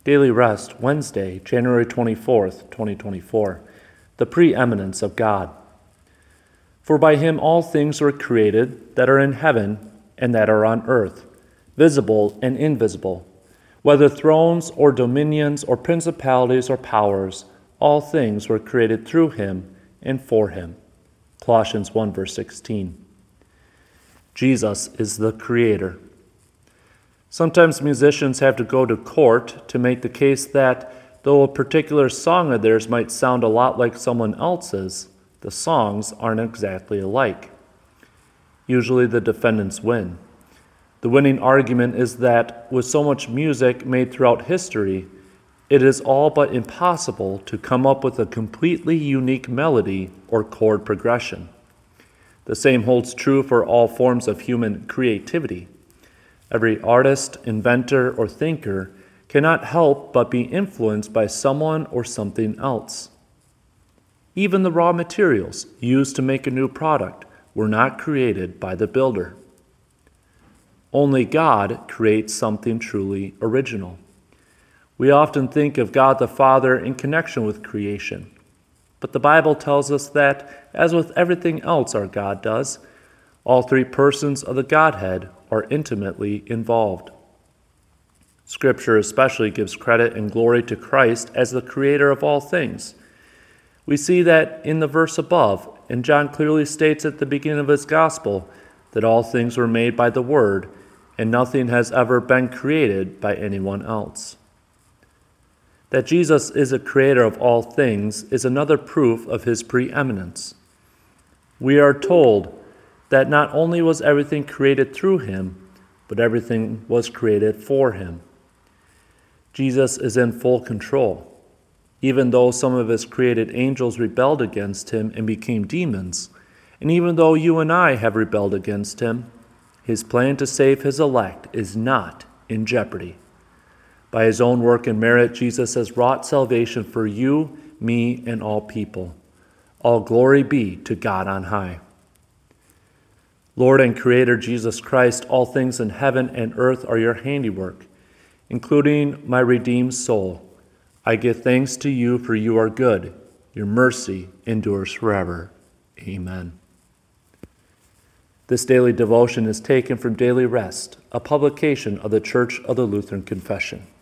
Daily Rest, Wednesday, January 24th, 2024. The preeminence of God. For by him all things were created that are in heaven and that are on earth, visible and invisible, whether thrones or dominions or principalities or powers, all things were created through him and for him. Colossians 1 verse 16. Jesus is the Creator. Sometimes musicians have to go to court to make the case that though a particular song of theirs might sound a lot like someone else's, the songs aren't exactly alike. Usually the defendants win. The winning argument is that with so much music made throughout history, it is all but impossible to come up with a completely unique melody or chord progression. The same holds true for all forms of human creativity. Every artist, inventor, or thinker cannot help but be influenced by someone or something else. Even the raw materials used to make a new product were not created by the builder. Only God creates something truly original. We often think of God the Father in connection with creation, but the Bible tells us that, as with everything else our God does, all three persons of the Godhead are intimately involved. Scripture especially gives credit and glory to Christ as the creator of all things. We see that in the verse above, and John clearly states at the beginning of his gospel that all things were made by the Word, and nothing has ever been created by anyone else. That Jesus is a creator of all things is another proof of his preeminence. We are told that not only was everything created through him, but everything was created for him. Jesus is in full control. Even though some of his created angels rebelled against him and became demons, and even though you and I have rebelled against him, his plan to save his elect is not in jeopardy. By his own work and merit, Jesus has wrought salvation for you, me, and all people. All glory be to God on high. Lord and Creator Jesus Christ, all things in heaven and earth are your handiwork, including my redeemed soul. I give thanks to you, for you are good. Your mercy endures forever. Amen. This daily devotion is taken from Daily Rest, a publication of the Church of the Lutheran Confession.